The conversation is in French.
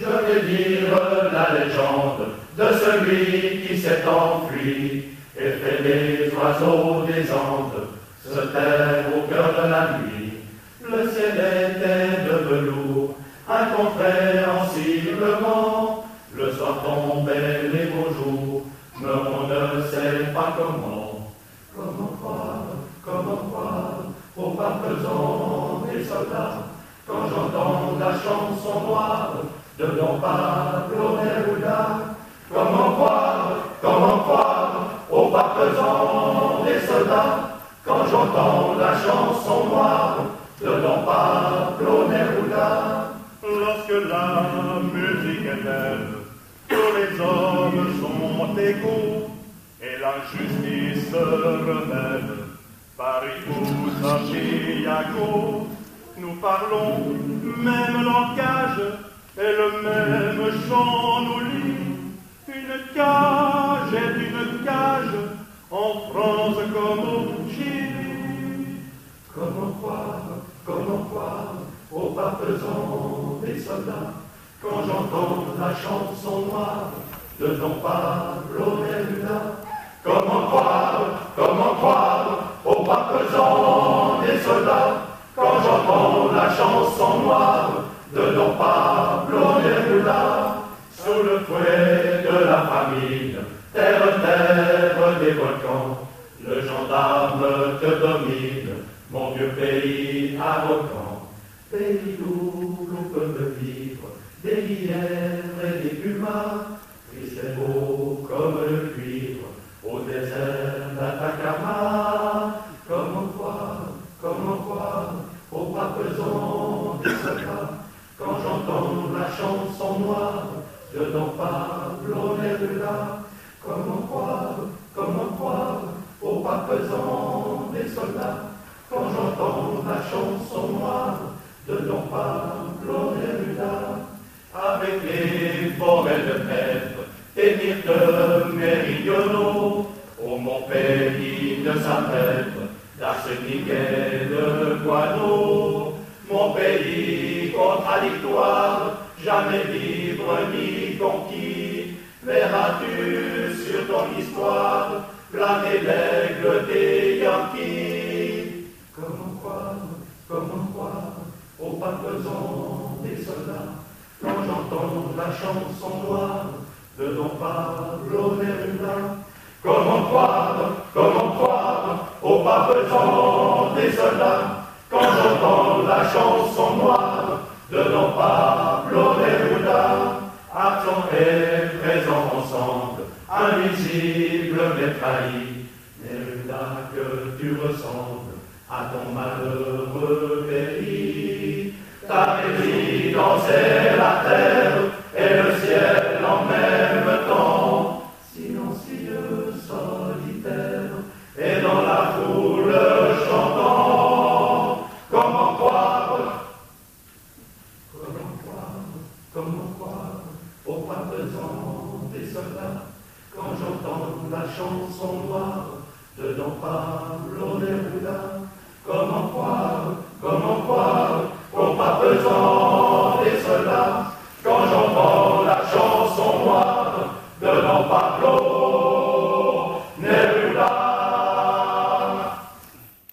Je vais dire la légende de celui qui s'est enfui et fait les oiseaux des Andes se taire au cœur de la nuit. Le ciel était de velours, incompréhensiblement. Le soir tombait les beaux jours, mais on ne sait pas comment. Comment croire aux partisans des soldats, quand j'entends la chanson noire de Don Pablo Neruda. Comment croire aux partisans des soldats, quand j'entends la chanson noire de Don Pablo Neruda. Lorsque la musique est belle, tous les hommes sont égaux, et la justice se rebelle. Paris ou à Chicago, nous parlons même langage, et le même chant nous lie. Une cage est une cage, en France comme au Chili. Comment croire aux partisans des soldats, quand j'entends la chanson noire de Don Pablo Neruda. Comment croire aux partisans des soldats, quand j'entends la chanson noire de Don Pablo Neruda. Sous le fouet de la famine, terre des volcans, le gendarme te domine, mon vieux pays arrogant. Pays où l'on peut vivre des lièvres et des pumas, triste et beau comme le cuivre au désert d'Atacama. Comment croire aux partisans des soldats, quand j'entends la chanson noire de Don Pablo Neruda. Comment croire aux partisans des soldats, quand j'entends la chanson noire de Don Pablo Neruda. Avec les forêts de Pètre et myrtes méridionaux, ô mon pays de Saint-Pètre, d'arsenic et de guano. Mon pays contradictoire, jamais libre ni conquis, verras-tu sur ton histoire planer l'aigle des Yankees. Comment croire aux partisans des soldats, quand j'entends la chanson noire de Don Pablo Neruda. Comment croire aux partisans des soldats, quand j'entends la chanson noire de Don Pablo Neruda. Absent et présent ensemble, invisible mais trahi, Neruda, que tu ressembles à ton malheureux pays. Ta résidence est la terre et le ciel en même temps, silencieux, solitaire, et dans la foule chantant. Comment croire aux partisans des soldats, quand j'entends la chanson noire de Don Pablo Neruda.